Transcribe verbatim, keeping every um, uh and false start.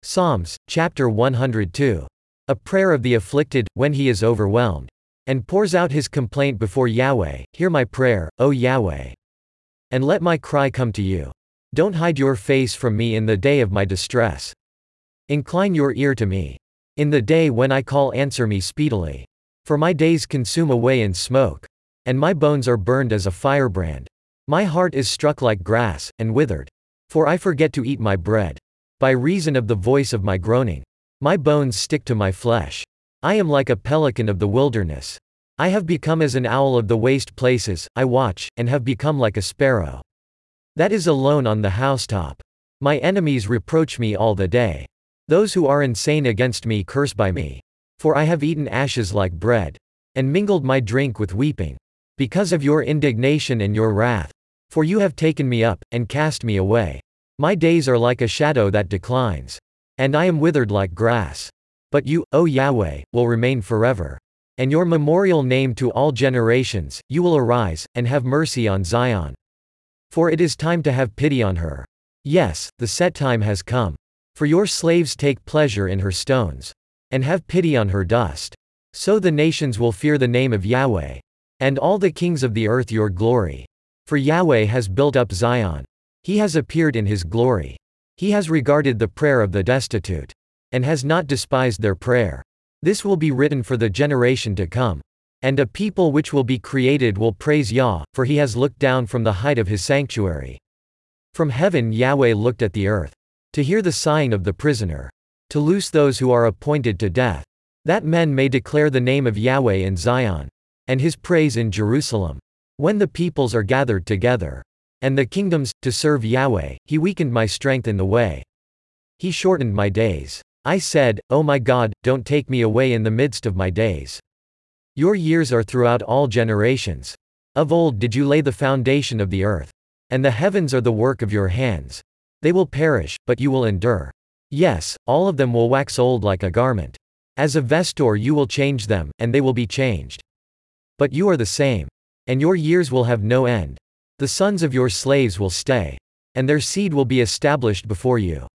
Psalms, chapter one hundred two. A prayer of the afflicted, when he is overwhelmed, and pours out his complaint before Yahweh. Hear my prayer, O Yahweh. And let my cry come to you. Don't hide your face from me in the day of my distress. Incline your ear to me. In the day when I call, answer me speedily. For my days consume away in smoke, and my bones are burned as a firebrand. My heart is struck like grass, and withered. For I forget to eat my bread, by reason of the voice of my groaning. My bones stick to my flesh. I am like a pelican of the wilderness. I have become as an owl of the waste places. I watch, and have become like a sparrow that is alone on the housetop. My enemies reproach me all the day. Those who are insane against me curse by me. For I have eaten ashes like bread, and mingled my drink with weeping, because of your indignation and your wrath. For you have taken me up, and cast me away. My days are like a shadow that declines, and I am withered like grass. But you, O Yahweh, will remain forever, and your memorial name to all generations. You will arise, and have mercy on Zion. For it is time to have pity on her. Yes, the set time has come. For your slaves take pleasure in her stones, and have pity on her dust. So the nations will fear the name of Yahweh, and all the kings of the earth your glory. For Yahweh has built up Zion. He has appeared in his glory. He has regarded the prayer of the destitute, and has not despised their prayer. This will be written for the generation to come. And a people which will be created will praise Yah, for he has looked down from the height of his sanctuary. From heaven Yahweh looked at the earth, to hear the sighing of the prisoner, to loose those who are appointed to death, that men may declare the name of Yahweh in Zion, and his praise in Jerusalem. When the peoples are gathered together, and the kingdoms, to serve Yahweh, he weakened my strength in the way. He shortened my days. I said, O my God, don't take me away in the midst of my days. Your years are throughout all generations. Of old did you lay the foundation of the earth, and the heavens are the work of your hands. They will perish, but you will endure. Yes, all of them will wax old like a garment. As a vesture you will change them, and they will be changed. But you are the same, and your years will have no end. The sons of your slaves will stay, and their seed will be established before you.